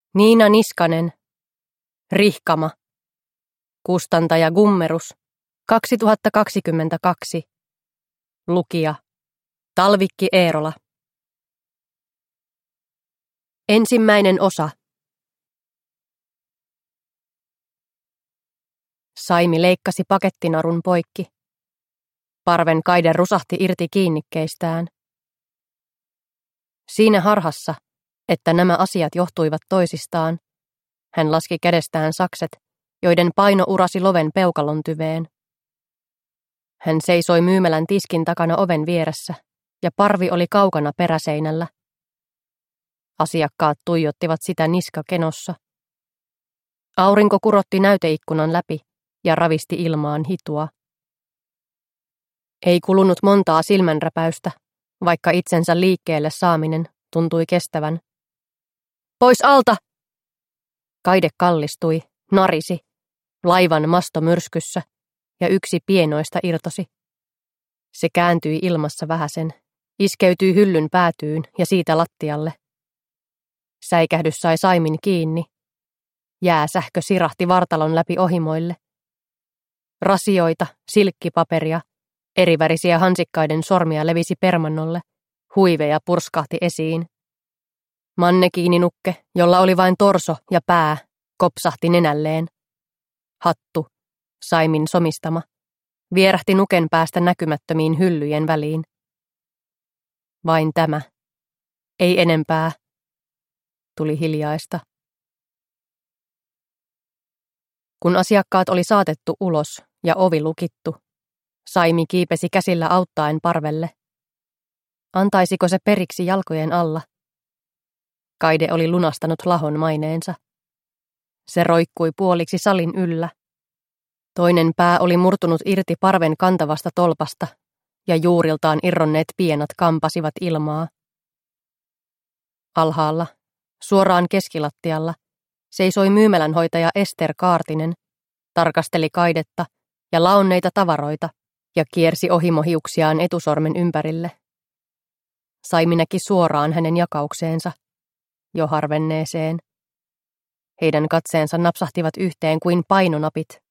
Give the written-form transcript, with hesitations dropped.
Niina Niskanen, Rihkama, kustantaja Gummerus, 2022, lukija Talvikki Eerola. Ensimmäinen osa. Saimi leikkasi pakettinarun poikki. Parven kaide rusahti irti kiinnikkeistään. Siinä harhassa, että nämä asiat johtuivat toisistaan, hän laski kädestään sakset, joiden paino urasi loven peukalon tyveen. Hän seisoi myymälän tiskin takana oven vieressä, ja parvi oli kaukana peräseinällä. Asiakkaat tuijottivat sitä niska kenossa. Aurinko kurotti näyteikkunan läpi ja ravisti ilmaan hitua. Ei kulunut montaa silmänräpäystä, vaikka itsensä liikkeelle saaminen tuntui kestävän. Pois alta! Kaide kallistui, narisi, laivan masto myrskyssä, ja yksi pienoista irtosi. Se kääntyi ilmassa vähäsen, iskeytyi hyllyn päätyyn ja siitä lattialle. Säikähdys sai Saimin kiinni. Jääsähkö sirahti vartalon läpi ohimoille. Rasioita, silkkipaperia, erivärisiä hansikkaiden sormia levisi permannolle, huiveja purskahti esiin. Mannekiininukke, jolla oli vain torso ja pää, kopsahti nenälleen. Hattu, Saimin somistama, vierähti nuken päästä näkymättömiin hyllyjen väliin. Vain tämä. Ei enempää. Tuli hiljaista. Kun asiakkaat oli saatettu ulos ja ovi lukittu, Saimi kiipesi käsillä auttaen parvelle. Antaisiko se periksi jalkojen alla? Kaide oli lunastanut lahon maineensa. Se roikkui puoliksi salin yllä. Toinen pää oli murtunut irti parven kantavasta tolpasta, ja juuriltaan irronneet pienat kampasivat ilmaa. Alhaalla, suoraan keskilattialla, seisoi myymälänhoitaja Ester Kaartinen, tarkasteli kaidetta ja laonneita tavaroita ja kiersi ohimohiuksiaan etusormen ympärille. Saimi näki suoraan hänen jakaukseensa, jo harvenneeseen. Heidän katseensa napsahtivat yhteen kuin painonapit